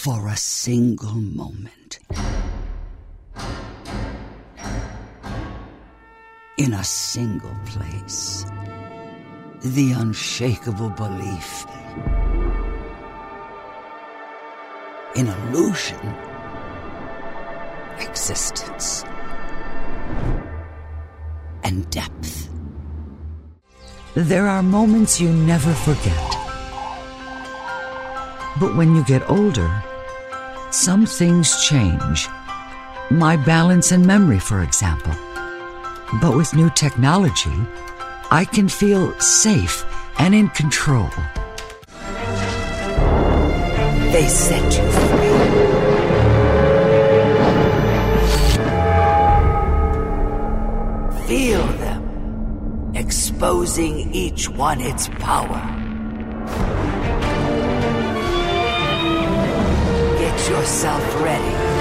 for a single moment. In a single place. The unshakable belief in illusion, existence, and depth. There are moments you never forget. But when you get older, some things change. My balance and memory, for example. But with new technology, I can feel safe and in control. They set you free. Feel them, exposing each one its power. Get yourself ready